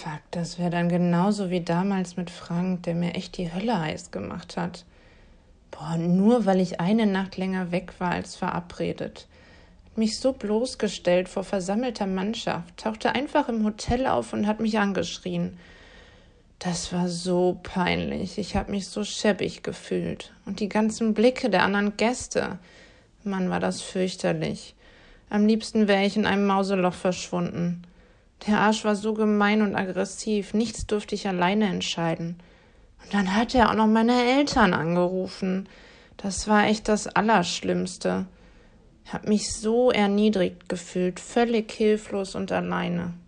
Fuck, das wäre dann genauso wie damals mit Frank, der mir echt die Hölle heiß gemacht hat. Boah, nur weil ich eine Nacht länger weg war als verabredet. Hat mich so bloßgestellt vor versammelter Mannschaft, tauchte einfach im Hotel auf und hat mich angeschrien. Das war so peinlich. Ich habe mich so schäbig gefühlt. Und die ganzen Blicke der anderen Gäste. Mann, war das fürchterlich. Am liebsten wäre ich in einem Mauseloch verschwunden. Der Arsch war so gemein und aggressiv. Nichts durfte ich alleine entscheiden. Und dann hat er auch noch meine Eltern angerufen. Das war echt das Allerschlimmste. Ich habe mich so erniedrigt gefühlt, völlig hilflos und alleine.